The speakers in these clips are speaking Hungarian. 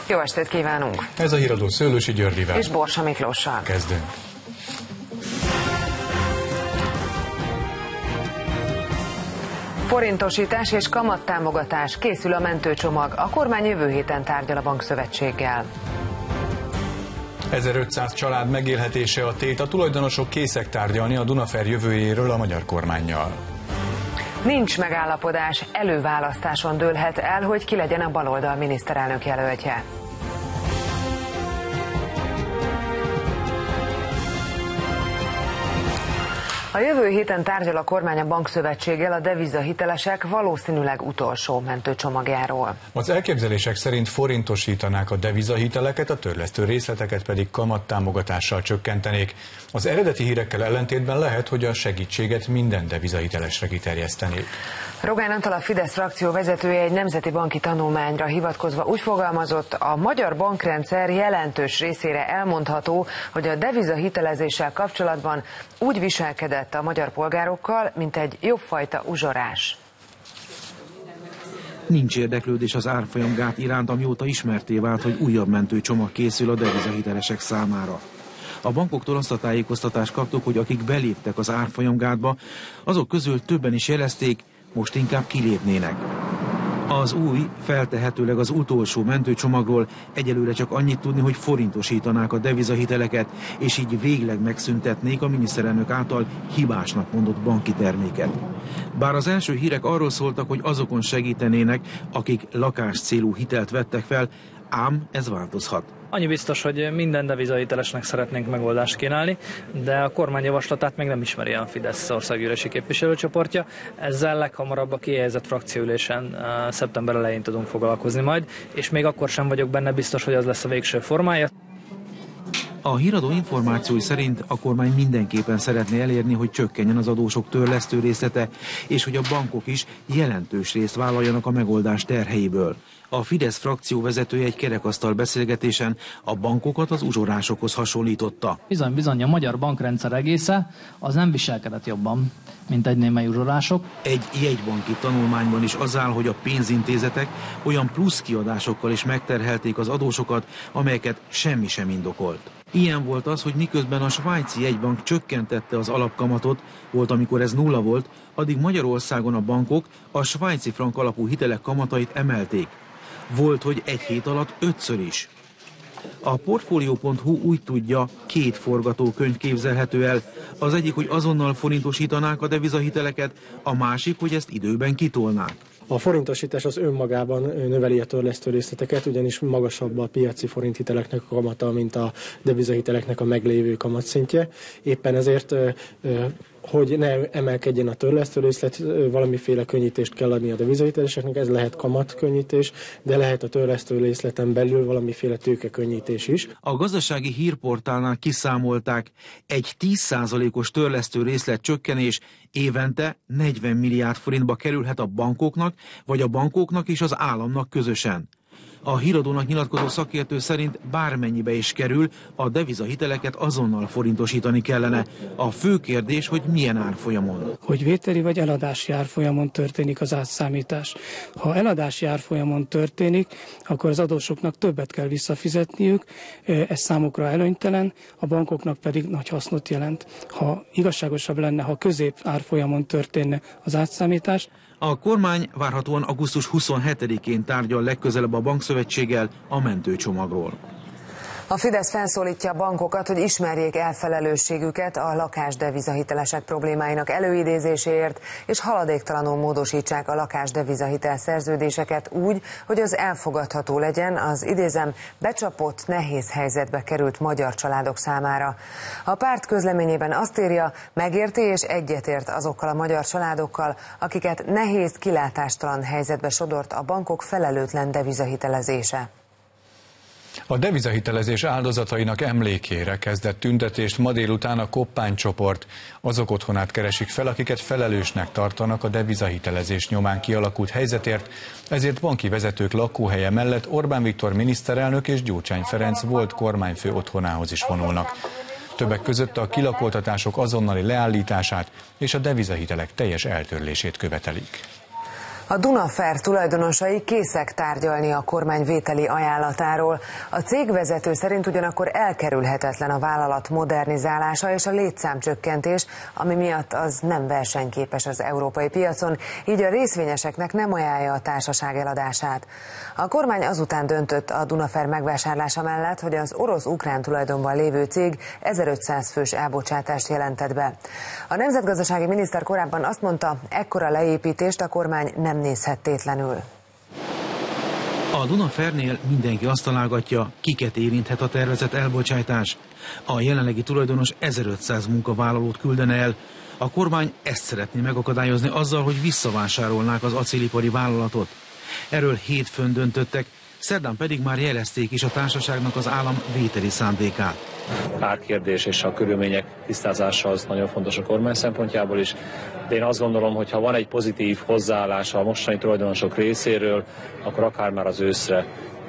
Jó estét kívánunk! Ez a híradó Szőlősi Györgyivel és Borsa Miklóssal. Kezdünk. Forintosítás és kamattámogatás, készül a mentőcsomag. A kormány jövő héten tárgyal a bankszövetséggel. 1500 család megélhetése a tét, a tulajdonosok készek tárgyalni a Dunafer jövőjéről a magyar kormánnyal. Nincs megállapodás, előválasztáson dőlhet el, hogy ki legyen a baloldal miniszterelnök jelöltje. A jövő héten tárgyal a kormány a bankszövetséggel a devizahitelesek valószínűleg utolsó mentőcsomagjáról. Az elképzelések szerint forintosítanák a devizahiteleket, a törlesztő részleteket pedig kamattámogatással csökkentenék. Az eredeti hírekkel ellentétben lehet, hogy a segítséget minden devizahitelesre kiterjesztenék. Rogán Antal, a Fidesz frakció vezetője egy nemzeti banki tanulmányra hivatkozva úgy fogalmazott, a magyar bankrendszer jelentős részére elmondható, hogy a devizahitelezéssel kapcsolatban úgy viselkedett a magyar polgárokkal, mint egy jobbfajta uzsorás. Nincs érdeklődés az árfolyamgát iránt, amióta ismertté vált, hogy újabb mentőcsomag készül a devizahitelesek számára. A bankoktól azt a tájékoztatást kaptuk, hogy akik beléptek az árfolyamgátba, azok közül többen is jelezték, most inkább kilépnének. Az új, feltehetőleg az utolsó mentőcsomagról egyelőre csak annyit tudni, hogy forintosítanák a devizahiteleket, és így végleg megszüntetnék a miniszterelnök által hibásnak mondott banki terméket. Bár az első hírek arról szóltak, hogy azokon segítenének, akik lakáscélú hitelt vettek fel, ám ez változhat. Annyi biztos, hogy minden devizahitelesnek szeretnénk megoldást kínálni, de a kormány javaslatát még nem ismeri a Fidesz országgyűlési képviselőcsoportja. Ezzel leghamarabb a kihelyezett frakcióülésen szeptember elején tudunk foglalkozni majd, és még akkor sem vagyok benne biztos, hogy az lesz a végső formája. A híradó információi szerint a kormány mindenképpen szeretné elérni, hogy csökkenjen az adósok törlesztő részlete, és hogy a bankok is jelentős részt vállaljanak a megoldás terheiből. A Fidesz frakció vezetője egy kerekasztal beszélgetésen a bankokat az uzsorásokhoz hasonlította. Bizony, a magyar bankrendszer egésze az nem viselkedett jobban, mint egy némely uzsorások. Egy jegybanki tanulmányban is az áll, hogy a pénzintézetek olyan plusz kiadásokkal is megterhelték az adósokat, amelyeket semmi sem indokolt. Ilyen volt az, hogy miközben a svájci jegybank csökkentette az alapkamatot, volt amikor ez 0 volt, addig Magyarországon a bankok a svájci frank alapú hitelek kamatait emelték. Volt, hogy egy hét alatt 5-ször is. A Portfolio.hu úgy tudja, 2 forgatókönyv képzelhető el. Az egyik, hogy azonnal forintosítanák a devizahiteleket, a másik, hogy ezt időben kitolnák. A forintosítás az önmagában növeli a törlesztő részleteket, ugyanis magasabb a piaci forinthiteleknek a kamata, mint a devizahiteleknek a meglévő kamatszintje. Éppen ezért, hogy ne emelkedjen a törlesztő részlet, valamiféle könnyítést kell adni a devizahiteleseknek, ez lehet kamatkönnyítés, de lehet a törlesztő részleten belül valamiféle tőkekönnyítés is. A gazdasági hírportálnál kiszámolták, egy 10%-os törlesztő részlet csökkenés évente 40 milliárd forintba kerülhet a bankoknak, vagy a bankoknak és az államnak közösen. A híradónak nyilatkozó szakértő szerint bármennyibe is kerül, a devizahiteleket azonnal forintosítani kellene. A fő kérdés, hogy milyen árfolyamon. Hogy vételi vagy eladási árfolyamon történik az átszámítás. Ha eladási árfolyamon történik, akkor az adósoknak többet kell visszafizetniük, ez számukra előnytelen, a bankoknak pedig nagy hasznot jelent. Ha igazságosabb lenne, ha közép árfolyamon történne az átszámítás. A kormány várhatóan augusztus 27-én tárgyal legközelebb a bankszövetséggel a mentőcsomagról. A Fidesz felszólítja a bankokat, hogy ismerjék el felelősségüket a lakásdevizahitelesek problémáinak előidézéséért, és haladéktalanul módosítsák a lakásdevizahitel szerződéseket úgy, hogy az elfogadható legyen az idézem becsapott, nehéz helyzetbe került magyar családok számára. A párt közleményében azt írja, megérti és egyetért azokkal a magyar családokkal, akiket nehéz, kilátástalan helyzetbe sodort a bankok felelőtlen devizahitelezése. A devizahitelezés áldozatainak emlékére kezdett tüntetést ma délután a Koppány csoport. Azok otthonát keresik fel, akiket felelősnek tartanak a devizahitelezés nyomán kialakult helyzetért, ezért banki vezetők lakóhelye mellett Orbán Viktor miniszterelnök és Gyurcsány Ferenc volt kormányfő otthonához is vonulnak. Többek között a kilakoltatások azonnali leállítását és a devizahitelek teljes eltörlését követelik. A Dunafer tulajdonosai készek tárgyalni a kormány vételi ajánlatáról. A cégvezető szerint ugyanakkor elkerülhetetlen a vállalat modernizálása és a létszámcsökkentés, ami miatt az nem versenyképes az európai piacon, így a részvényeseknek nem ajánlja a társaság eladását. A kormány azután döntött a Dunafer megvásárlása mellett, hogy az orosz-ukrán tulajdonban lévő cég 1500 fős elbocsátást jelentett be. A nemzetgazdasági miniszter korábban azt mondta, ekkora leépítést a kormány nem nézhet tétlenül. A Dunafernél mindenki azt találgatja, kiket érinthet a tervezett elbocsátás. A jelenlegi tulajdonos 1500 munkavállalót küldene el. A kormány ezt szeretné megakadályozni azzal, hogy visszavásárolnák az acélipari vállalatot. Erről hétfőn döntöttek, szerdán pedig már jelezték is a társaságnak az állam vételi szándékát. Árkérdés és a körülmények tisztázása az nagyon fontos a kormány szempontjából is. De én azt gondolom, hogy ha van egy pozitív hozzáállás a mostani tulajdonosok részéről, akkor akár már az őszre,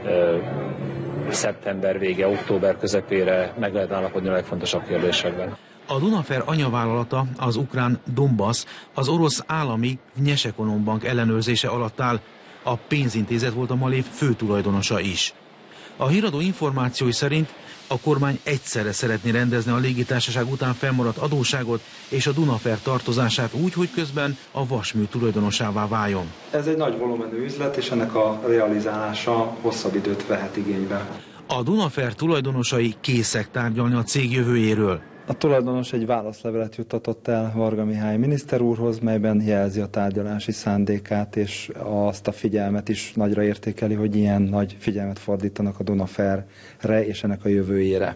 szeptember vége, október közepére meg lehet állapodni a legfontosabb kérdésekben. A Dunafer anyavállalata, az ukrán Donbass, az orosz állami Vnyesekonombank ellenőrzése alatt áll. A pénzintézet volt a Malév főtulajdonosa is. A híradó információi szerint a kormány egyszerre szeretné rendezni a légitársaság után fennmaradt adósságot és a Dunafer tartozását úgy, hogy közben a vasmű tulajdonosává váljon. Ez egy nagy volumenű üzlet, és ennek a realizálása hosszabb időt vehet igénybe. A Dunafer tulajdonosai készek tárgyalni a cég jövőjéről. A tulajdonos egy válaszlevelet juttatott el Varga Mihály miniszter úrhoz, melyben jelzi a tárgyalási szándékát, és azt a figyelmet is nagyra értékeli, hogy ilyen nagy figyelmet fordítanak a Dunaferre és ennek a jövőjére.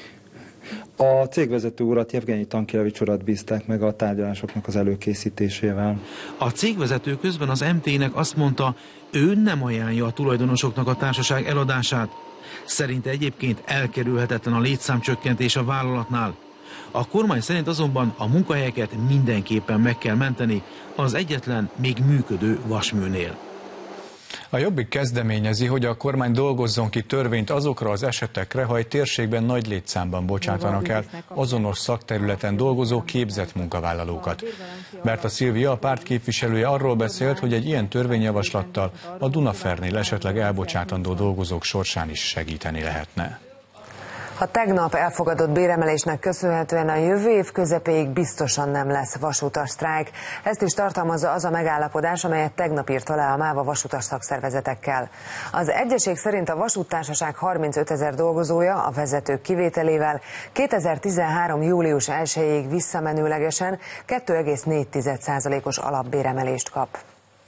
A cégvezető urat, Jevgenyi Tankilevics urat bízták meg a tárgyalásoknak az előkészítésével. A cégvezető közben az MT-nek azt mondta, ő nem ajánlja a tulajdonosoknak a társaság eladását. Szerinte egyébként elkerülhetetlen a létszámcsökkentés a vállalatnál. A kormány szerint azonban a munkahelyeket mindenképpen meg kell menteni az egyetlen még működő vasműnél. A Jobbik kezdeményezi, hogy a kormány dolgozzon ki törvényt azokra az esetekre, ha egy térségben nagy létszámban bocsátanak el azonos szakterületen dolgozó képzett munkavállalókat. Berta Szilvia, a párt képviselője arról beszélt, hogy egy ilyen törvényjavaslattal a Dunafernél esetleg elbocsátandó dolgozók sorsán is segíteni lehetne. A tegnap elfogadott béremelésnek köszönhetően a jövő év közepéig biztosan nem lesz vasutas sztrájk. Ezt is tartalmazza az a megállapodás, amelyet tegnap írt alá a MÁV a vasutas szakszervezetekkel. Az egyezség szerint a vasúttársaság 35 000 dolgozója a vezetők kivételével 2013. július 1-ig visszamenőlegesen 2,4%-os alapbéremelést kap.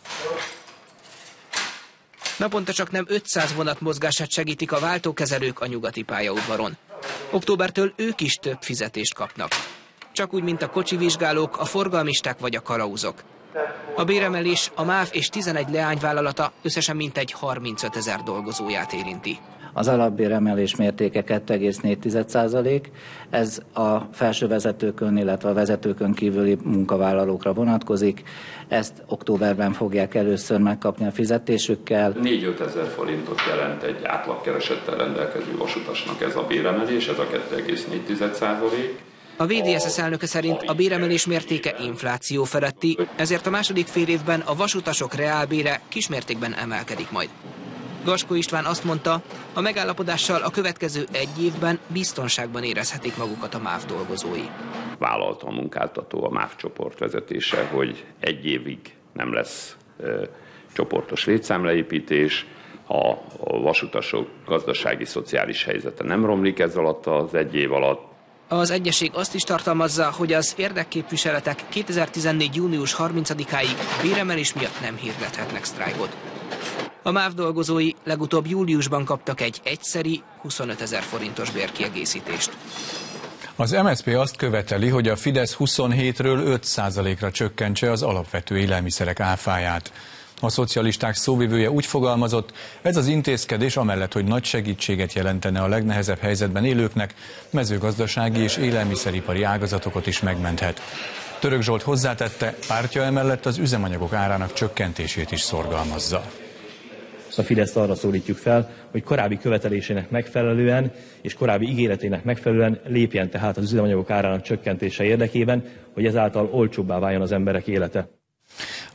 Naponta csak nem 500 vonat mozgását segítik a váltókezelők a nyugati pályaudvaron. Októbertől ők is több fizetést kapnak. Csak úgy, mint a kocsivizsgálók, a forgalmisták vagy a kalauzok. A béremelés a MÁV és 11 leányvállalata összesen mintegy 35 000 dolgozóját érinti. Az alapbéremelés mértéke 2,4%, ez a felső vezetőkön, illetve a vezetőkön kívüli munkavállalókra vonatkozik. Ezt októberben fogják először megkapni a fizetésükkel. 4-5 ezer forintot jelent egy átlagkeresettel rendelkező vasutasnak ez a béremelés, ez a 2,4%. A VDSZ elnöke szerint a béremelés mértéke infláció feletti, ezért a második félévben a vasutasok reálbére kismértékben emelkedik majd. Gaskó István azt mondta, a megállapodással a következő egy évben biztonságban érezhetik magukat a MÁV dolgozói. Vállalta a munkáltató, a MÁV csoport vezetése, hogy egy évig nem lesz csoportos létszámleépítés, a vasutasok gazdasági, szociális helyzete nem romlik ez alatt az egy év alatt. Az egyezség azt is tartalmazza, hogy az érdekképviseletek 2014. június 30-áig béremelés miatt nem hirdethetnek sztrájkot. A MÁV dolgozói legutóbb júliusban kaptak egy egyszeri 25 000 forintos bérkiegészítést. Az MSZP azt követeli, hogy a Fidesz 27-ről 5%-ra csökkentse az alapvető élelmiszerek áfáját. A szocialisták szóvivője úgy fogalmazott, ez az intézkedés amellett, hogy nagy segítséget jelentene a legnehezebb helyzetben élőknek, mezőgazdasági és élelmiszeripari ágazatokat is megmenthet. Török Zsolt hozzátette, pártja emellett az üzemanyagok árának csökkentését is szorgalmazza. A Fideszt arra szólítjuk fel, hogy korábbi követelésének megfelelően és korábbi ígéretének megfelelően lépjen tehát az üzemanyagok árának csökkentése érdekében, hogy ezáltal olcsóbbá váljon az emberek élete.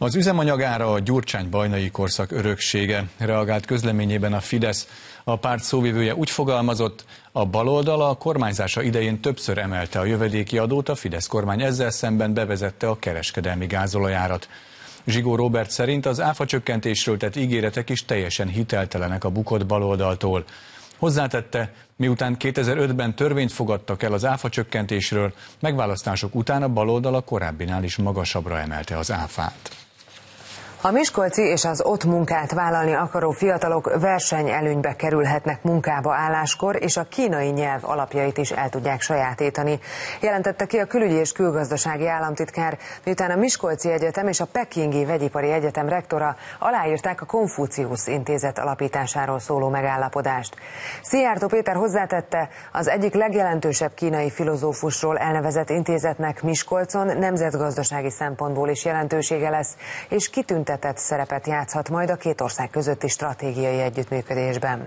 Az üzemanyagára a Gyurcsány-Bajnai korszak öröksége, reagált közleményében a Fidesz. A párt szóvivője úgy fogalmazott, a baloldal a kormányzása idején többször emelte a jövedéki adót, a Fidesz kormány ezzel szemben bevezette a kereskedelmi gázolajárat. Zsigó Róbert szerint az áfacsökkentésről tett ígéretek is teljesen hiteltelenek a bukott baloldaltól. Hozzátette, miután 2005-ben törvényt fogadtak el az áfacsökkentésről, megválasztások után a baloldal a korábbinál is magasabbra emelte az áfát. A miskolci és az ott munkát vállalni akaró fiatalok versenyelőnybe kerülhetnek munkába álláskor, és a kínai nyelv alapjait is el tudják sajátítani. Jelentette ki a Külügyi és Külgazdasági Államtitkár, miután a Miskolci Egyetem és a Pekingi Vegyipari Egyetem rektora aláírták a Konfuciusz Intézet alapításáról szóló megállapodást. Szijjártó Péter hozzátette, az egyik legjelentősebb kínai filozófusról elnevezett intézetnek Miskolcon nemzetgazdasági szempontból is jelentősége lesz, és kitüntetett szerepet játszhat majd a két ország közötti stratégiai együttműködésben.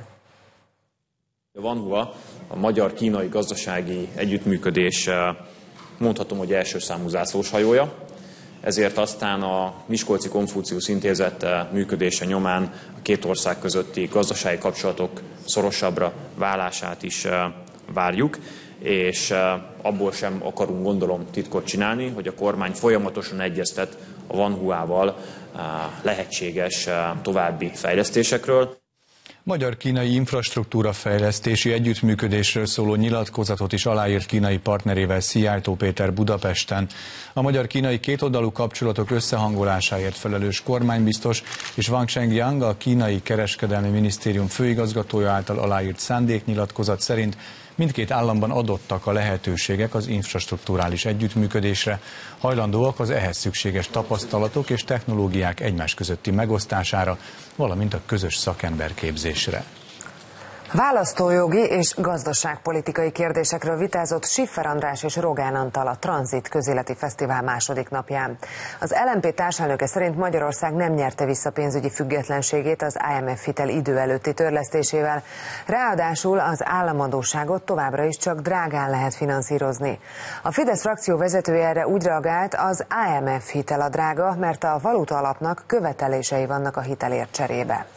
A Vanhua, a magyar-kínai gazdasági együttműködés, mondhatom, hogy első számú zászlóshajója, ezért aztán a Miskolci Konfuciusz Intézet működése nyomán a két ország közötti gazdasági kapcsolatok szorosabbra válását is várjuk, és abból sem akarunk, gondolom, titkot csinálni, hogy a kormány folyamatosan egyeztet a Vanhuával lehetséges további fejlesztésekről. Magyar-kínai infrastruktúra fejlesztési együttműködésről szóló nyilatkozatot is aláírt kínai partnerével Szijjártó Péter Budapesten. A magyar-kínai kétoldalú kapcsolatok összehangolásáért felelős kormánybiztos és Wang Chengyang, a kínai kereskedelmi minisztérium főigazgatója által aláírt szándéknyilatkozat szerint mindkét államban adottak a lehetőségek az infrastrukturális együttműködésre, hajlandóak az ehhez szükséges tapasztalatok és technológiák egymás közötti megosztására, valamint a közös szakemberképzésre. Választójogi és gazdaságpolitikai kérdésekről vitázott Schiffer András és Rogán Antal a Tranzit közéleti fesztivál második napján. Az LMP társelnöke szerint Magyarország nem nyerte vissza pénzügyi függetlenségét az IMF hitel idő előtti törlesztésével, ráadásul az államadósságot továbbra is csak drágán lehet finanszírozni. A Fidesz frakció vezetője erre úgy reagált, az IMF hitel a drága, mert a valuta alapnak követelései vannak a hitelért cserébe.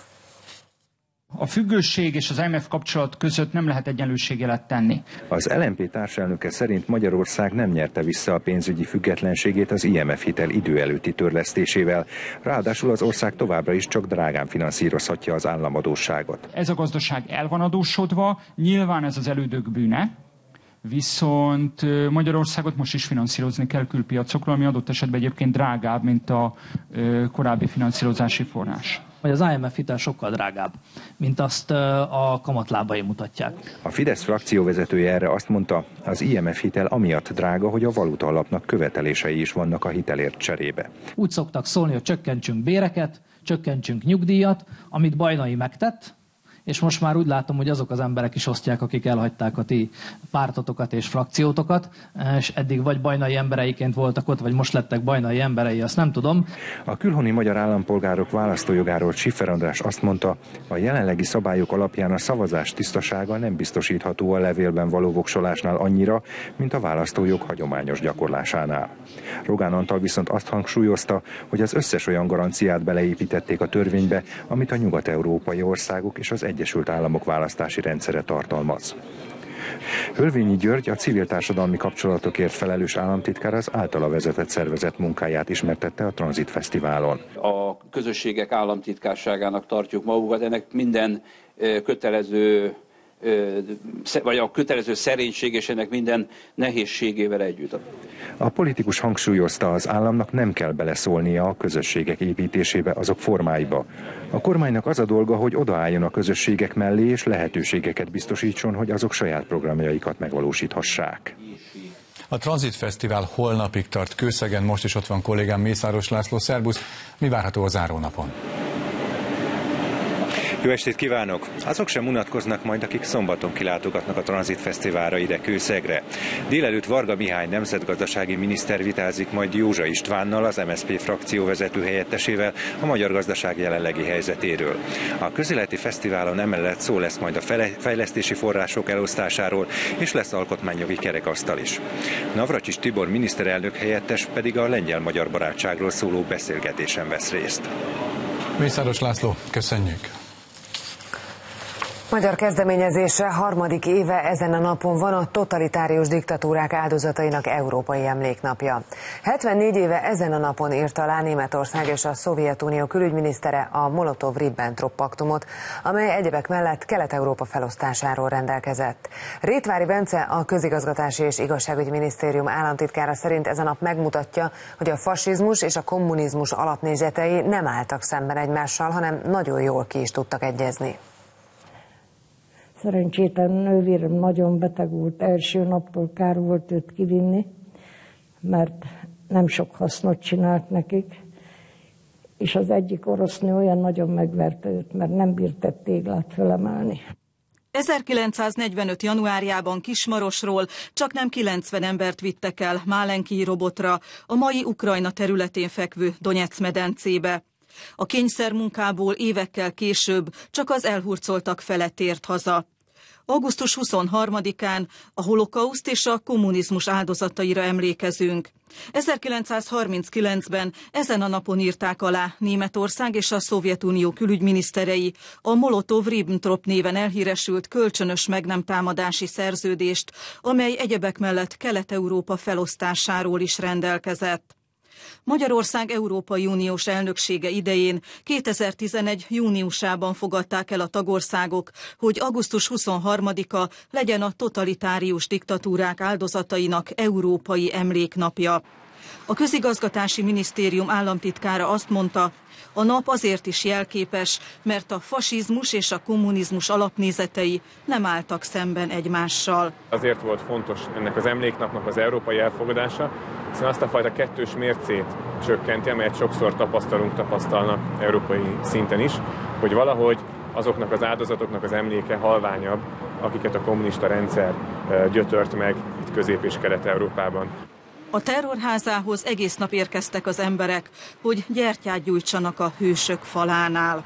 A függőség és az IMF kapcsolat között nem lehet egyenlőségjelet tenni. Az LMP társelnöke szerint Magyarország nem nyerte vissza a pénzügyi függetlenségét az IMF hitel idő előtti törlesztésével. Ráadásul az ország továbbra is csak drágán finanszírozhatja az államadósságot. Ez a gazdaság el van adósodva, nyilván ez az elődök bűne, viszont Magyarországot most is finanszírozni kell külpiacokról, ami adott esetben egyébként drágább, mint a korábbi finanszírozási forrás. Hogy az IMF hitel sokkal drágább, mint azt a kamatlábai mutatják. A Fidesz frakcióvezetője erre azt mondta, az IMF hitel amiatt drága, hogy a valuta alapnak követelései is vannak a hitelért cserébe. Úgy szoktak szólni, hogy csökkentsünk béreket, csökkentsünk nyugdíjat, amit Bajnai megtett, és most már úgy látom, hogy azok az emberek is osztják, akik elhagyták a ti pártotokat és frakciótokat, és eddig vagy Bajnai embereiként voltak ott, vagy most lettek Bajnai emberei, azt nem tudom. A külhoni magyar állampolgárok választójogáról Schiffer András azt mondta, a jelenlegi szabályok alapján a szavazás tisztasága nem biztosítható a levélben való voksolásnál annyira, mint a választójog hagyományos gyakorlásánál. Rogán Antal viszont azt hangsúlyozta, hogy az összes olyan garanciát beleépítették a törvénybe, amit a nyugat-európai országok és az Egyesült Államok választási rendszere tartalmaz. Hölvényi György, a civil társadalmi kapcsolatokért felelős államtitkár az általa vezetett szervezet munkáját ismertette a Tranzit Fesztiválon. A közösségek államtitkárságának tartjuk magukat, ennek minden kötelező vagy a kötelező szerénység és ennek minden nehézségével együtt. A politikus hangsúlyozta, az államnak nem kell beleszólnia a közösségek építésébe, azok formáiba. A kormánynak az a dolga, hogy odaálljon a közösségek mellé és lehetőségeket biztosítson, hogy azok saját programjaikat megvalósíthassák. A Tranzit Fesztivál holnapig tart Kőszegen, most is ott van kollégám Mészáros László, szerbusz. Mi várható a zárónapon? Jó estét kívánok! Azok sem unatkoznak majd, akik szombaton kilátogatnak a Tranzit Fesztiválra ide Kőszegre. Délelőtt Varga Mihály nemzetgazdasági miniszter vitázik majd Józsa Istvánnal, az MSZP frakcióvezető helyettesével a magyar gazdaság jelenlegi helyzetéről. A közéleti fesztiválon emellett szó lesz majd a fejlesztési források elosztásáról, és lesz alkotmányjogi kerekasztal is. Navracsics Tibor miniszterelnök helyettes pedig a lengyel-magyar barátságról szóló beszélgetésen vesz részt. Mészáros László, köszönjük! Magyar kezdeményezésre harmadik éve ezen a napon van a totalitárius diktatúrák áldozatainak Európai Emléknapja. 74 éve ezen a napon írta alá Németország és a Szovjetunió külügyminisztere a Molotov-Ribbentrop paktumot, amely egyebek mellett Kelet-Európa felosztásáról rendelkezett. Rétvári Bence, a Közigazgatási és Igazságügyi Minisztérium államtitkára szerint ez a nap megmutatja, hogy a fasizmus és a kommunizmus alapnézetei nem álltak szemben egymással, hanem nagyon jól ki is tudtak egyezni. Szerencsétlen nővérem nagyon beteg volt, első naptól kár volt őt kivinni, mert nem sok hasznot csinált nekik, és az egyik orosz nő olyan nagyon megverte őt, mert nem bírt egy téglát fölemelni. 1945. januárjában Kismarosról csaknem 90 embert vittek el Málenki robotra, a mai Ukrajna területén fekvő Donyeck medencébe. A kényszermunkából évekkel később csak az elhurcoltak fele tért haza. Augusztus 23-án a holokauszt és a kommunizmus áldozataira emlékezünk. 1939-ben ezen a napon írták alá Németország és a Szovjetunió külügyminiszterei a Molotov-Ribbentrop néven elhíresült kölcsönös meg nem támadási szerződést, amely egyebek mellett Kelet-Európa felosztásáról is rendelkezett. Magyarország Európai Uniós elnöksége idején 2011. júniusában fogadták el a tagországok, hogy augusztus 23-a legyen a totalitárius diktatúrák áldozatainak Európai Emléknapja. A Közigazgatási Minisztérium államtitkára azt mondta, a nap azért is jelképes, mert a fasizmus és a kommunizmus alapnézetei nem álltak szemben egymással. Azért volt fontos ennek az emléknapnak az európai elfogadása, hiszen azt a fajta kettős mércét csökkenti, amelyet sokszor tapasztalnak európai szinten is, hogy valahogy azoknak az áldozatoknak az emléke halványabb, akiket a kommunista rendszer gyötört meg itt Közép- és Kelet-Európában. A terrorházához egész nap érkeztek az emberek, hogy gyertyát gyújtsanak a hősök falánál.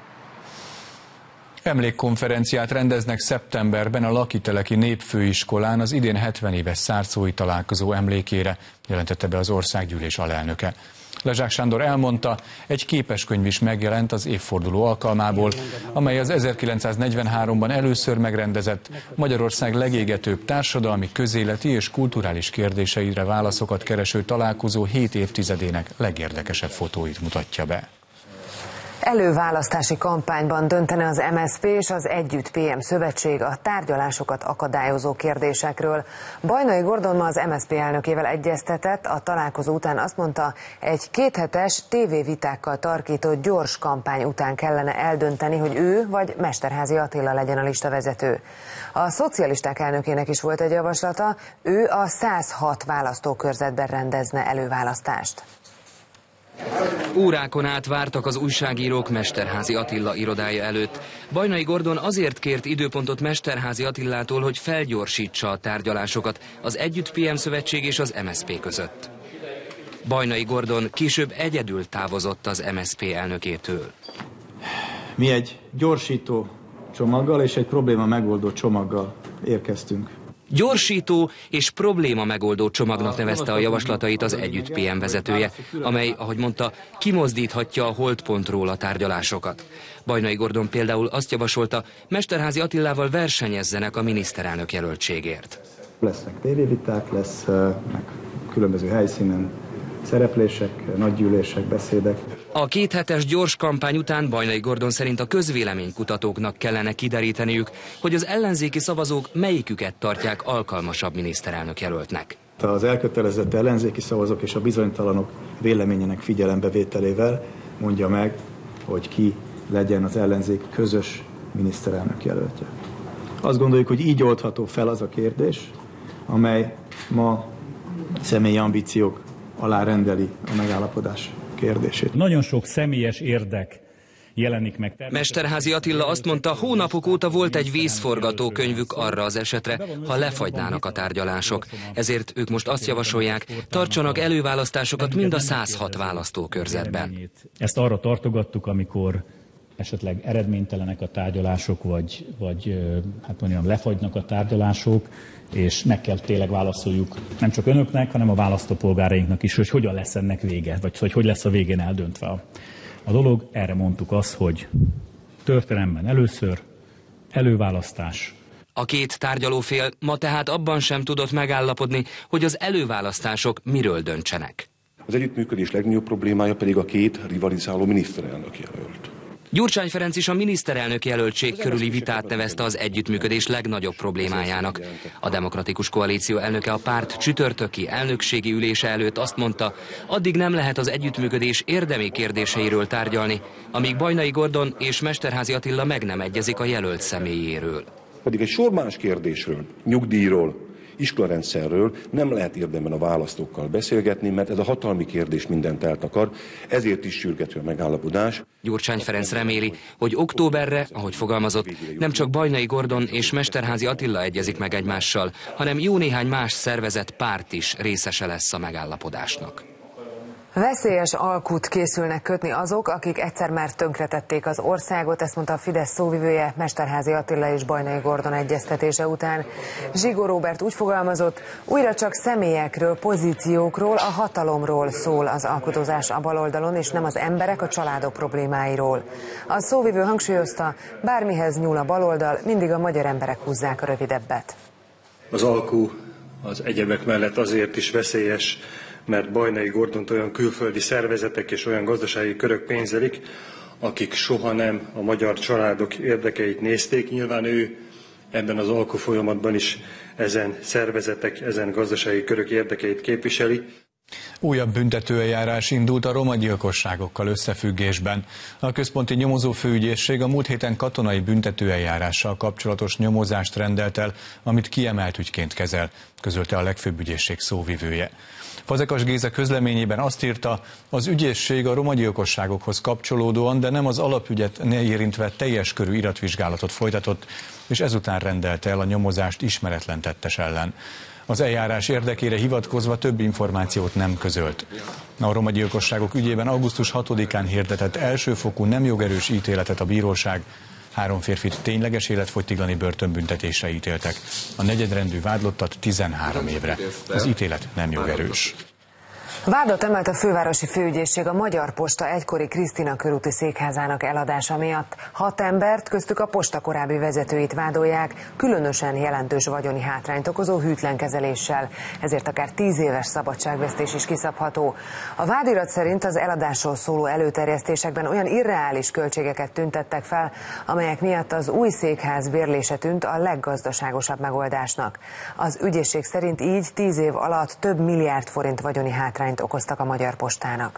Emlékkonferenciát rendeznek szeptemberben a Lakiteleki Népfőiskolán az idén 70 éves szárszói találkozó emlékére, jelentette be az országgyűlés alelnöke. Lezsák Sándor elmondta, egy képeskönyv is megjelent az évforduló alkalmából, amely az 1943-ban először megrendezett Magyarország legégetőbb társadalmi, közéleti és kulturális kérdéseire válaszokat kereső találkozó 7 évtizedének legérdekesebb fotóit mutatja be. Előválasztási kampányban döntene az MSZP és az Együtt PM szövetség a tárgyalásokat akadályozó kérdésekről. Bajnai Gordon ma az MSZP elnökével egyeztetett, a találkozó után azt mondta, egy kéthetes tévévitákkal tarkított gyors kampány után kellene eldönteni, hogy ő vagy Mesterházy Attila legyen a listavezető. A szocialisták elnökének is volt egy javaslata, ő a 106 választókörzetben rendezne előválasztást. Órákon át vártak az újságírók Mesterházy Attila irodája előtt. Bajnai Gordon azért kért időpontot Mesterházy Attilától, hogy felgyorsítsa a tárgyalásokat az Együtt PM szövetség és az MSZP között. Bajnai Gordon később egyedül távozott az MSZP elnökétől. Mi egy gyorsító csomaggal és egy probléma megoldó csomaggal érkeztünk. Gyorsító és probléma megoldó csomagnak nevezte a javaslatait az Együtt PM vezetője, amely, ahogy mondta, kimozdíthatja a holdpontról a tárgyalásokat. Bajnai Gordon például azt javasolta, Mesterházy Attilával versenyezzenek a miniszterelnök jelöltségért. Lesznek tévéviták, lesznek különböző helyszínen szereplések, nagygyűlések, beszédek. A kéthetes gyors kampány után Bajnai Gordon szerint a közvéleménykutatóknak kellene kideríteniük, hogy az ellenzéki szavazók melyiküket tartják alkalmasabb miniszterelnök jelöltnek. Az elkötelezett ellenzéki szavazók és a bizonytalanok véleményének figyelembevételével mondja meg, hogy ki legyen az ellenzék közös miniszterelnök jelöltje. Azt gondoljuk, hogy így oldható fel az a kérdés, amely ma személyi ambíciók alá rendeli a megállapodás kérdését. Nagyon sok személyes érdek jelenik meg. Mesterházi Attila azt mondta, hónapok óta volt egy vészforgatókönyvük arra az esetre, ha lefagynának a tárgyalások. Ezért ők most azt javasolják, tartsanak előválasztásokat mind a 106 választókörzetben. Ezt arra tartogattuk, amikor esetleg eredménytelenek a tárgyalások, vagy hát mondjam, lefagynak a tárgyalások, és meg kell tényleg válaszoljuk nem csak önöknek, hanem a választópolgárainknak is, hogy hogyan lesz ennek vége, vagy hogy lesz a végén eldöntve a dolog. Erre mondtuk azt, hogy történelemben először előválasztás. A két tárgyalófél ma tehát abban sem tudott megállapodni, hogy az előválasztások miről döntsenek. Az együttműködés legnagyobb problémája pedig a két rivalizáló miniszterelnök jelölt. Gyurcsány Ferenc is a miniszterelnök jelöltség körüli vitát nevezte az együttműködés legnagyobb problémájának. A Demokratikus Koalíció elnöke a párt csütörtöki elnökségi ülése előtt azt mondta, addig nem lehet az együttműködés érdemi kérdéseiről tárgyalni, amíg Bajnai Gordon és Mesterházi Attila meg nem egyezik a jelölt személyéről. Pedig egy sor más kérdésről, nyugdíjról, iskolarendszerről nem lehet érdemben a választókkal beszélgetni, mert ez a hatalmi kérdés mindent eltakar, ezért is sürgető a megállapodás. Gyurcsány Ferenc reméli, hogy októberre, ahogy fogalmazott, nem csak Bajnai Gordon és Mesterházi Attila egyezik meg egymással, hanem jó néhány más szervezet, párt is részese lesz a megállapodásnak. Veszélyes alkut készülnek kötni azok, akik egyszer már tönkretették az országot, ezt mondta a Fidesz szóvivője Mesterházi Attila és Bajnai Gordon egyeztetése után. Zsigó Róbert úgy fogalmazott, újra csak személyekről, pozíciókról, a hatalomról szól az alkudozás a baloldalon, és nem az emberek, a családok problémáiról. A szóvivő hangsúlyozta, bármihez nyúl a baloldal, mindig a magyar emberek húzzák a rövidebbet. Az alku az egyebek mellett azért is veszélyes, mert Bajnai Gordont olyan külföldi szervezetek és olyan gazdasági körök pénzelik, akik soha nem a magyar családok érdekeit nézték. Nyilván ő ebben az alkufolyamatban is ezen szervezetek, ezen gazdasági körök érdekeit képviseli. Újabb büntetőeljárás indult a romagyilkosságokkal összefüggésben. A Központi Nyomozófőügyészség a múlt héten katonai büntetőeljárással kapcsolatos nyomozást rendelt el, amit kiemelt ügyként kezel, közölte a legfőbb ügyészség szóvivője. Fazekas Géza közleményében azt írta, az ügyészség a romagyilkosságokhoz kapcsolódóan, de nem az alapügyet érintve teljes körű iratvizsgálatot folytatott, és ezután rendelte el a nyomozást ismeretlen tettes ellen. Az eljárás érdekére hivatkozva több információt nem közölt. A romagyilkosságok ügyében augusztus 6-án hirdetett elsőfokú nem jogerős ítéletet a bíróság. 3 férfit tényleges életfogytiglani börtönbüntetésre ítéltek. A negyedrendű vádlottat 13 évre. Az ítélet nem jogerős. Vádat emelt a fővárosi főügyészség a Magyar Posta egykori Krisztina körúti székházának eladása miatt. 6 embert, köztük a posta korábbi vezetőit vádolják, különösen jelentős vagyoni hátrányt okozó hűtlen kezeléssel. Ezért akár 10 éves szabadságvesztés is kiszabható. A vádirat szerint az eladásról szóló előterjesztésekben olyan irreális költségeket tüntettek fel, amelyek miatt az új székház bérlése tűnt a leggazdaságosabb megoldásnak. Az ügyészség szerint így 10 év alatt több milliárd forint vagyoni hátrányt okoztak a Magyar Postának.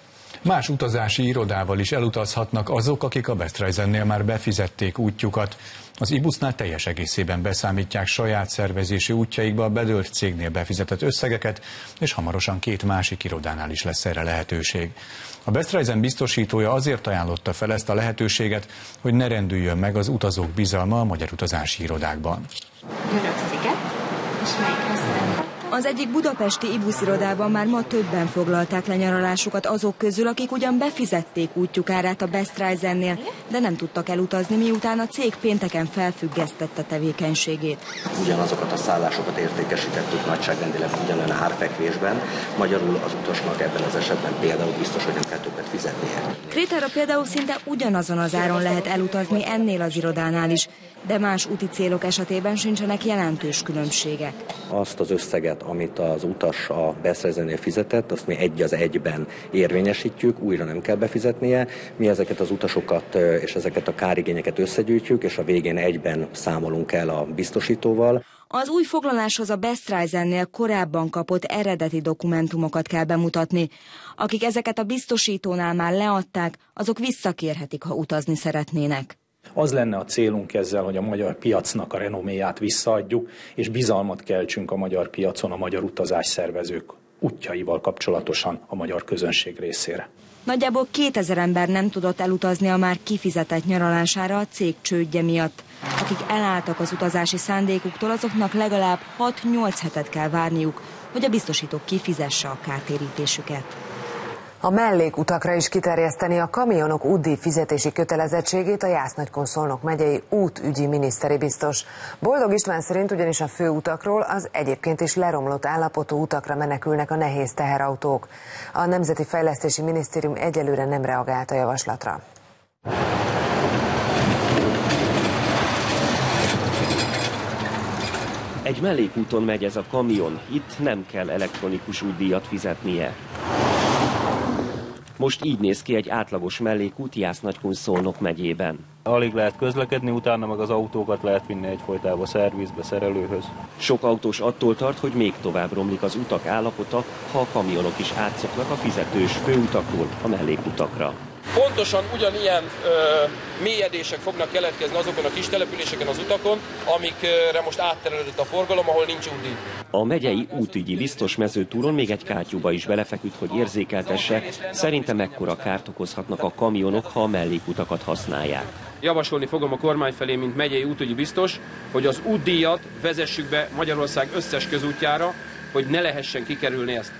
Más utazási irodával is elutazhatnak azok, akik a Best Raisennél már befizették útjukat. Az IBUS-nál teljes egészében beszámítják saját szervezési útjaikba a bedölt cégnél befizetett összegeket, és hamarosan 2 másik irodánál is lesz erre lehetőség. A Best Raisen biztosítója azért ajánlotta fel ezt a lehetőséget, hogy ne rendüljön meg az utazók bizalma a magyar utazási irodákban. Görög-sziget, és melyikhez szeretett? Az egyik budapesti IBUS irodában már ma többen foglalták le nyaralásukat azok közül, akik ugyan befizették útjukárát a Best Raisennél, de nem tudtak elutazni, miután a cég pénteken felfüggesztette tevékenységét. Ugyanazokat a szállásokat értékesítettük nagyságrendileg ugyanolyan árfekvésben, magyarul az utasnak ebben az esetben például biztos, hogy nem kell többet fizetnie. Krétára például szinte ugyanazon az áron lehet elutazni ennél az irodánál is, de más úti célok esetében sincsenek jelentős különbségek. Azt az összeget, amit az utas a Best Raisennél fizetett, azt mi egy az egyben érvényesítjük, újra nem kell befizetnie. Mi ezeket az utasokat és ezeket a kárigényeket összegyűjtjük, és a végén egyben számolunk el a biztosítóval. Az új foglaláshoz a Best Raisennél korábban kapott eredeti dokumentumokat kell bemutatni. Akik ezeket a biztosítónál már leadták, azok visszakérhetik, ha utazni szeretnének. Az lenne a célunk ezzel, hogy a magyar piacnak a renoméját visszaadjuk, és bizalmat keltsünk a magyar piacon a magyar utazásszervezők útjaival kapcsolatosan a magyar közönség részére. Nagyjából 2000 ember nem tudott elutazni a már kifizetett nyaralására a cég csődje miatt. Akik elálltak az utazási szándékuktól, azoknak legalább 6-8 hetet kell várniuk, hogy a biztosító kifizesse a kártérítésüket. A mellékutakra is kiterjeszteni a kamionok útdíj fizetési kötelezettségét a Jász-Nagykun-Szolnok megyei útügyi miniszteri biztos. Boldog István szerint ugyanis a főutakról az egyébként is leromlott állapotú utakra menekülnek a nehéz teherautók. A Nemzeti Fejlesztési Minisztérium egyelőre nem reagált a javaslatra. Egy mellékúton megy ez a kamion, itt nem kell elektronikus útdíjat fizetnie. Most így néz ki egy átlagos mellékút Jász-Nagykun-Szolnok megyében. Alig lehet közlekedni, utána meg az autókat lehet vinni egyfolytában szervizbe, szerelőhöz. Sok autós attól tart, hogy még tovább romlik az utak állapota, ha a kamionok is átszoknak a fizetős főutakról a mellékutakra. Pontosan ugyanilyen mélyedések fognak keletkezni azokon a kis településeken, az utakon, amikre most átterelődött a forgalom, ahol nincs útdíj. A megyei útügyi biztos mezőtúron még egy kátyúba is belefeküdt, hogy érzékeltesse, szerintem mekkora kárt okozhatnak a kamionok, ha a mellékutakat használják. Javasolni fogom a kormány felé, mint megyei útügyi biztos, hogy az útdíjat vezessük be Magyarország összes közútjára, hogy ne lehessen kikerülni ezt.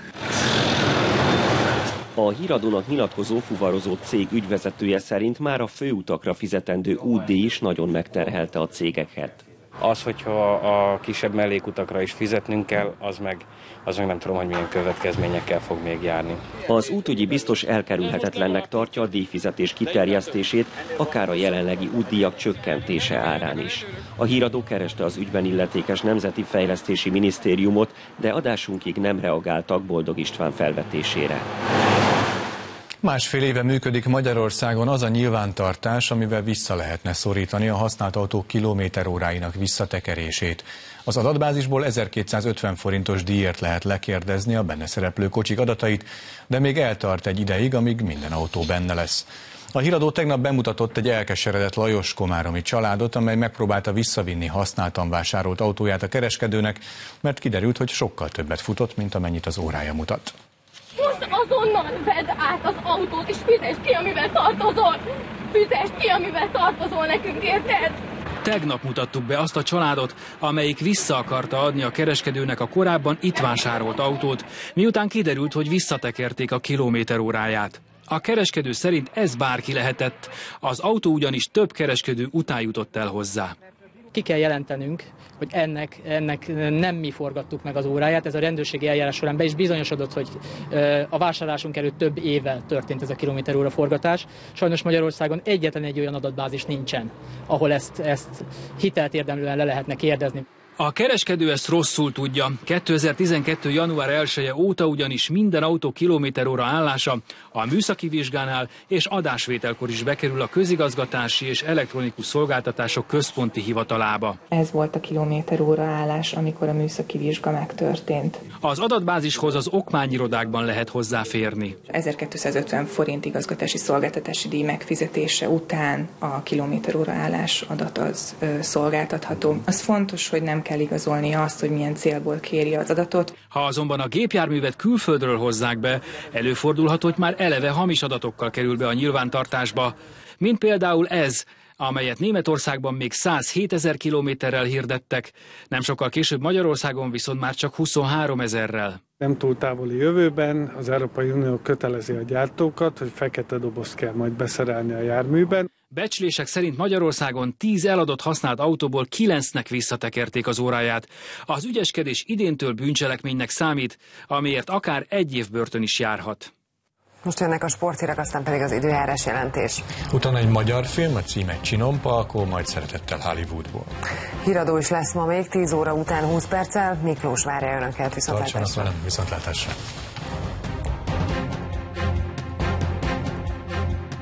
A Híradónak nyilatkozó fuvarozó cég ügyvezetője szerint már a főutakra fizetendő útdíj is nagyon megterhelte a cégeket. Az, hogyha a kisebb mellékutakra is fizetnünk kell, az meg nem tudom, hogy milyen következményekkel fog még járni. Az útügyi biztos elkerülhetetlennek tartja a díjfizetés kiterjesztését, akár a jelenlegi útdíjak csökkentése árán is. A Híradó kereste az ügyben illetékes Nemzeti Fejlesztési Minisztériumot, de adásunkig nem reagáltak Boldog István felvetésére. Másfél éve működik Magyarországon az a nyilvántartás, amivel vissza lehetne szorítani a használt autók kilométeróráinak visszatekerését. Az adatbázisból 1250 forintos díjért lehet lekérdezni a benne szereplő kocsik adatait, de még eltart egy ideig, amíg minden autó benne lesz. A Híradó tegnap bemutatott egy elkeseredett lajos-komáromi családot, amely megpróbálta visszavinni használtan vásárolt autóját a kereskedőnek, mert kiderült, hogy sokkal többet futott, mint amennyit az órája mutat. Most azonnal vedd át az autót, és fizesd ki, amivel tartozol! Fizesd ki, amivel tartozol nekünk, érted? Tegnap mutattuk be azt a családot, amelyik vissza akarta adni a kereskedőnek a korábban itt vásárolt autót, miután kiderült, hogy visszatekerték a kilométeróráját. A kereskedő szerint ez bárki lehetett, az autó ugyanis több kereskedő után jutott el hozzá. Ki kell jelentenünk, hogy ennek nem mi forgattuk meg az óráját, ez a rendőrségi eljárás során be is bizonyosodott, hogy a vásárlásunk előtt több évvel történt ez a kilométeróra forgatás. Sajnos Magyarországon egyetlen egy olyan adatbázis nincsen, ahol ezt hitelt érdemlően le lehetne kérdezni. A kereskedő ezt rosszul tudja. 2012. január 1-e óta ugyanis minden autó kilométeróra állása a műszaki vizsgánál és adásvételkor is bekerül a közigazgatási és elektronikus szolgáltatások központi hivatalába. Ez volt a kilométeróra állás, amikor a műszaki vizsga megtörtént. Az adatbázishoz az okmányirodákban lehet hozzáférni. 1250 forint igazgatási szolgáltatási díj megfizetése után a kilométeróra állás adat az szolgáltatható. Az fontos, hogy nem kell igazolni azt, hogy milyen célból kéri az adatot. Ha azonban a gépjárművet külföldről hozzák be, előfordulhat, hogy már eleve hamis adatokkal kerül be a nyilvántartásba, mint például ez, amelyet Németországban még 107 000 kilométerrel hirdettek, nem sokkal később Magyarországon viszont már csak 23 000-rel. Nem túl távoli jövőben az Európai Unió kötelezi a gyártókat, hogy fekete dobozt kell majd beszerelni a járműben. Becslések szerint Magyarországon 10 eladott használt autóból 9-nek visszatekerték az óráját. Az ügyeskedés idéntől bűncselekménynek számít, amiért akár 1 év börtön is járhat. Most jönnek a sporthírek, aztán pedig az időjárás jelentés. Utána egy magyar film, a címe Csinompalkó, majd szeretettel Hollywoodból. Híradó is lesz ma még 10 óra után 20 perccel. Miklós várja önöket, viszontlátásra.